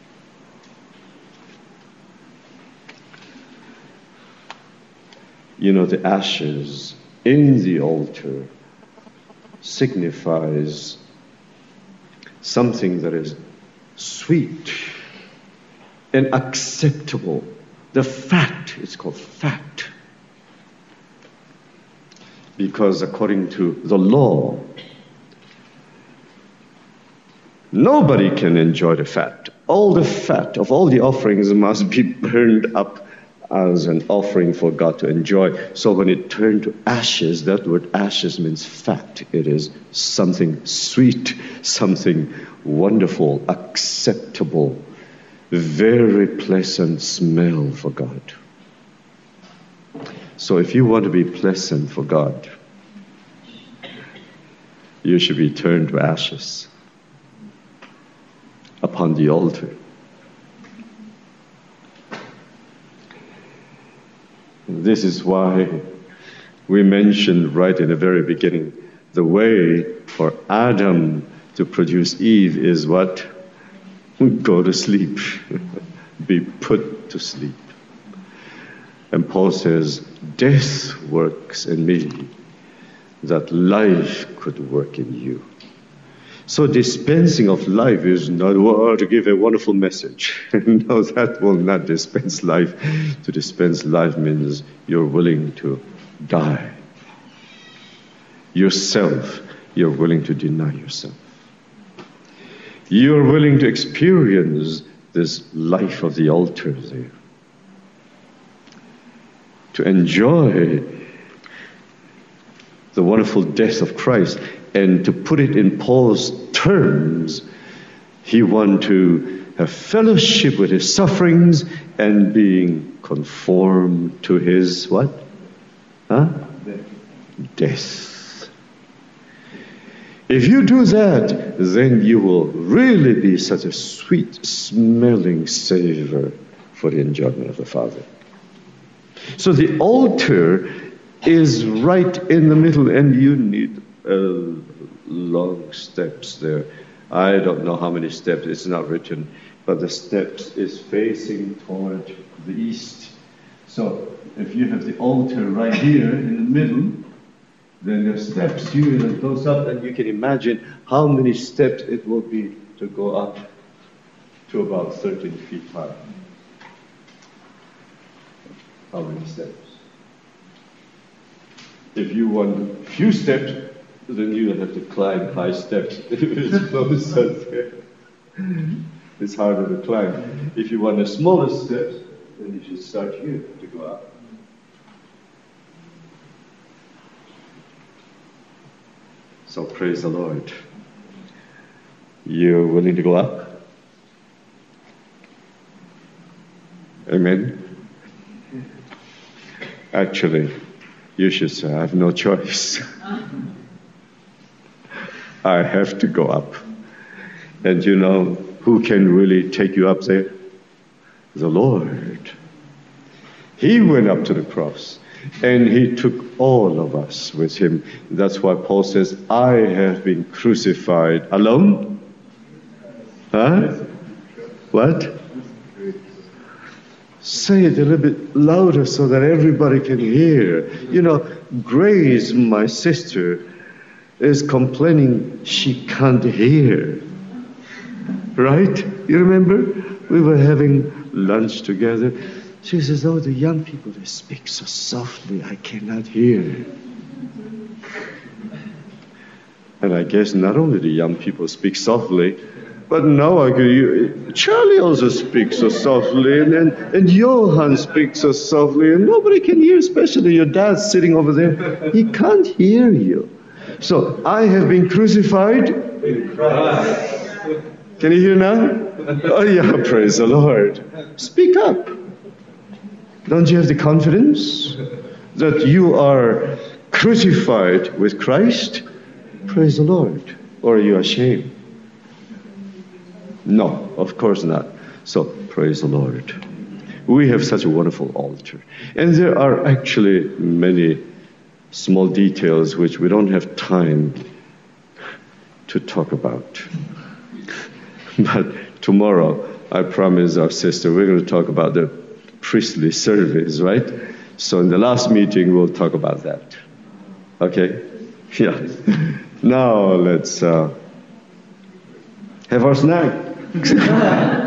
Speaker 1: You know, the ashes in the altar signifies something that is sweet and acceptable. The fat, it's called fat. Because according to the law, nobody can enjoy the fat. All the fat of all the offerings must be burned up as an offering for God to enjoy. So when it turned to ashes, that word ashes means fat. It is something sweet, something wonderful, acceptable, very pleasant smell for God. So if you want to be pleasant for God, you should be turned to ashes upon the altar. This is why we mentioned right in the very beginning the way for Adam to produce Eve is what? Go to sleep. Be put to sleep. And Paul says, death works in me, that life could work in you. So dispensing of life is not well, to give a wonderful message. No, that will not dispense life. To dispense life means you're willing to die. Yourself, you're willing to deny yourself. You're willing to experience this life of the altar there. To enjoy the wonderful death of Christ. And to put it in Paul's terms, he wanted to have fellowship with his sufferings and being conformed to his what? Huh? Death. If you do that, then you will really be such a sweet-smelling savor for the enjoyment of the Father. So the altar is right in the middle, and you need uh, long steps there. I don't know how many steps, it's not written, but the steps is facing toward the east. So if you have the altar right here in the middle, then the steps here that goes up, and you can imagine how many steps it will be to go up to about thirteen feet high. How many steps? If you want a few steps, then you don't have to climb high steps. It's closer. It's harder to climb. If you want the smaller steps, then you should start here to go up. So praise the Lord. You're willing to go up? Amen? Actually, you should say, I have no choice. I have to go up. And you know who can really take you up there? The Lord. He went up to the cross. And he took all of us with him. That's why Paul says, I have been crucified alone. Huh? What? Say it a little bit louder so that everybody can hear. You know, Grace, my sister, is complaining she can't hear. Right? You remember? We were having lunch together. She says, oh, the young people, they speak so softly, I cannot hear. And I guess not only the young people speak softly, but now I can, Charlie also speaks so softly, and, and, and Johan speaks so softly, and nobody can hear, especially your dad sitting over there. He can't hear you. So, I have been crucified in Christ. Can you hear now? Oh yeah, praise the Lord. Speak up. Don't you have the confidence that you are crucified with Christ? Praise the Lord. Or are you ashamed? No, of course not. So, praise the Lord. We have such a wonderful altar. And there are actually many small details which we don't have time to talk about. But tomorrow, I promise our sister, we're going to talk about the priestly service, right? So in the last meeting, we'll talk about that. Okay? Yeah. Now let's uh, have our snack.